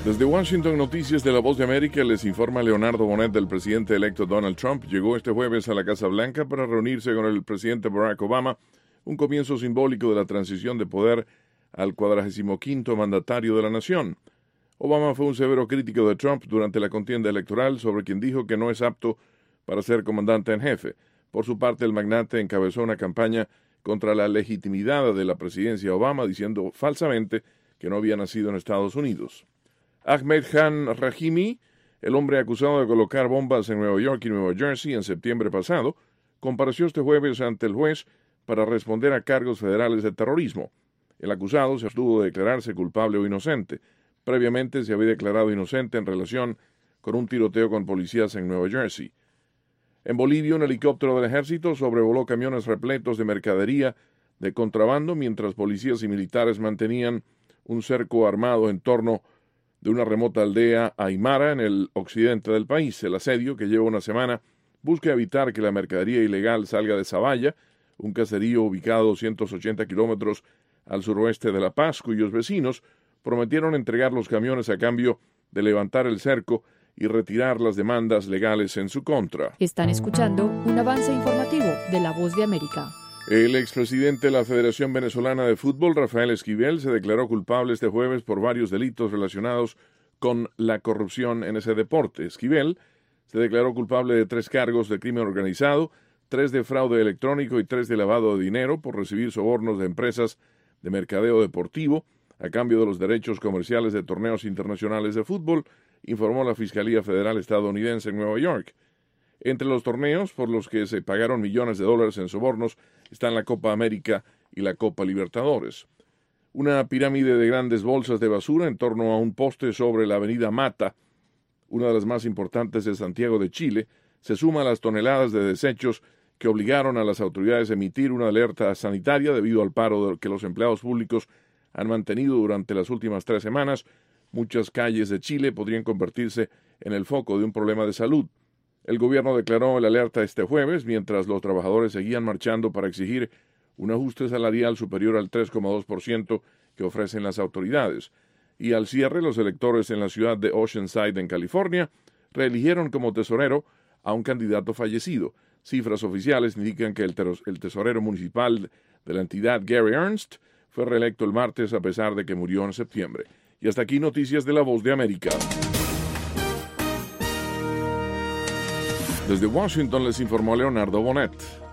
Desde Washington, Noticias de La Voz de América, les informa Leonardo Bonet del presidente electo Donald Trump. Llegó este jueves a la Casa Blanca para reunirse con el presidente Barack Obama, un comienzo simbólico de la transición de poder al 45º mandatario de la nación. Obama fue un severo crítico de Trump durante la contienda electoral, sobre quien dijo que no es apto para ser comandante en jefe. Por su parte, el magnate encabezó una campaña contra la legitimidad de la presidencia Obama, diciendo falsamente que no había nacido en Estados Unidos. Ahmed Khan Rahimi, el hombre acusado de colocar bombas en Nueva York y Nueva Jersey en septiembre pasado, compareció este jueves ante el juez para responder a cargos federales de terrorismo. El acusado se abstuvo de declararse culpable o inocente. Previamente se había declarado inocente en relación con un tiroteo con policías en Nueva Jersey. En Bolivia, un helicóptero del ejército sobrevoló camiones repletos de mercadería de contrabando mientras policías y militares mantenían un cerco armado en torno de una remota aldea aymara en el occidente del país. El asedio, que lleva una semana, busca evitar que la mercadería ilegal salga de Zavalla, un caserío ubicado a 280 kilómetros al suroeste de La Paz, cuyos vecinos prometieron entregar los camiones a cambio de levantar el cerco y retirar las demandas legales en su contra. Están escuchando un avance informativo de La Voz de América. El expresidente de la Federación Venezolana de Fútbol, Rafael Esquivel, se declaró culpable este jueves por varios delitos relacionados con la corrupción en ese deporte. Esquivel se declaró culpable de 3 cargos de crimen organizado, 3 de fraude electrónico y 3 de lavado de dinero por recibir sobornos de empresas de mercadeo deportivo a cambio de los derechos comerciales de torneos internacionales de fútbol, informó la Fiscalía Federal estadounidense en Nueva York. Entre los torneos por los que se pagaron millones de dólares en sobornos están la Copa América y la Copa Libertadores. Una pirámide de grandes bolsas de basura en torno a un poste sobre la avenida Mata, una de las más importantes de Santiago de Chile, se suma a las toneladas de desechos que obligaron a las autoridades a emitir una alerta sanitaria debido al paro que los empleados públicos han mantenido durante las últimas 3 semanas. Muchas calles de Chile podrían convertirse en el foco de un problema de salud. El gobierno declaró la alerta este jueves, mientras los trabajadores seguían marchando para exigir un ajuste salarial superior al 3,2% que ofrecen las autoridades. Y al cierre, los electores en la ciudad de Oceanside, en California, reeligieron como tesorero a un candidato fallecido. Cifras oficiales indican que el tesorero municipal de la entidad, Gary Ernst, fue reelecto el martes a pesar de que murió en septiembre. Y hasta aquí Noticias de La Voz de América. Desde Washington les informó Leonardo Bonet.